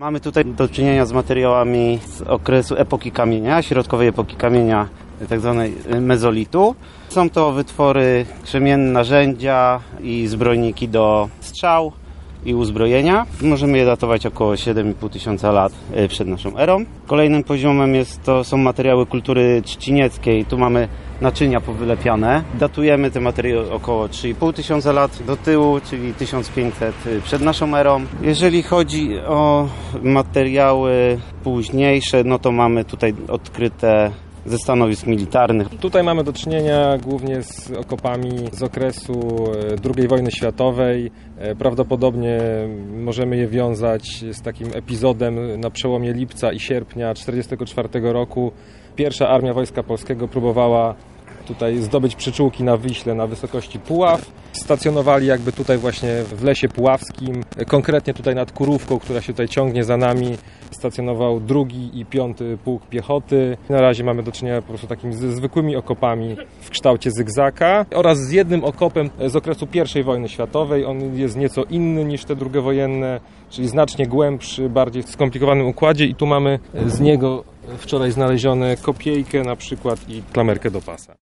Mamy tutaj do czynienia z materiałami z okresu epoki kamienia, środkowej epoki kamienia, tak zwanej mezolitu. Są to wytwory krzemienne, narzędzia i zbrojniki do strzał i uzbrojenia. Możemy je datować około 7,5 tysiąca lat przed naszą erą. Kolejnym poziomem są materiały kultury trzcinieckiej. Tu mamy naczynia powylepiane. Datujemy te materiały około 3,5 tysiąca lat do tyłu, czyli 1500 przed naszą erą. Jeżeli chodzi o materiały późniejsze, no to mamy tutaj odkryte ze stanowisk militarnych. Tutaj mamy do czynienia głównie z okopami z okresu II wojny światowej. Prawdopodobnie możemy je wiązać z takim epizodem na przełomie lipca i sierpnia 1944 roku. Pierwsza Armia Wojska Polskiego próbowała tutaj zdobyć przyczółki na Wiśle na wysokości Puław. Stacjonowali jakby tutaj właśnie w lesie puławskim, konkretnie tutaj nad Kurówką, która się tutaj ciągnie za nami, stacjonował 2. i 5. Pułk Piechoty. Na razie mamy do czynienia po prostu takimi zwykłymi okopami w kształcie zygzaka oraz z jednym okopem z okresu I wojny światowej. On jest nieco inny niż te drugowojenne, czyli znacznie głębszy, bardziej w skomplikowanym układzie i tu mamy z niego wczoraj znalezione kopiejkę na przykład i klamerkę do pasa.